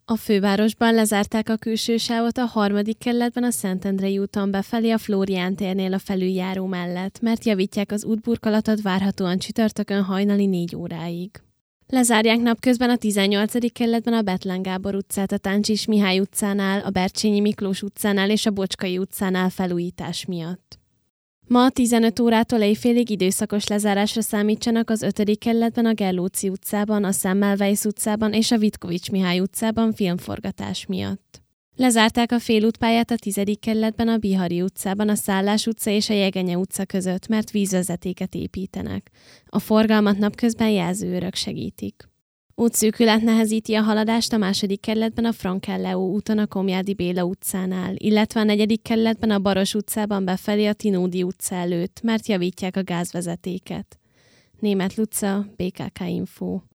A fővárosban lezárták a külső sávot a 3. kerületben a Szentendrei úton befelé a Flórián térnél a felüljáró mellett, mert javítják az útburkolatot várhatóan csütörtökön hajnali 4 óráig. Lezárják napközben a 18. kerületben a Bethlen Gábor utcát, a Táncsis Mihály utcánál, a Bercsényi Miklós utcánál és a Bocskai utcánál felújítás miatt. Ma 15 órától éjfélig időszakos lezárásra számítsanak az 5. kerületben a Gerlóci utcában, a Semmelweis utcában és a Vitkovics Mihály utcában filmforgatás miatt. Lezárták a félútpályát a 10. kerületben a Bihari utcában, a Szállás utca és a Jegenye utca között, mert vízvezetéket építenek. A forgalmat napközben jelzőőrök segítik. Útszűkület nehezíti a haladást a 2. kerületben a Frankel-Leó úton a Komjádi Béla utcánál, illetve a 4. kerületben a Baros utcában befelé a Tinódi utca előtt, mert javítják a gázvezetéket. Németh Luca, BKK Info.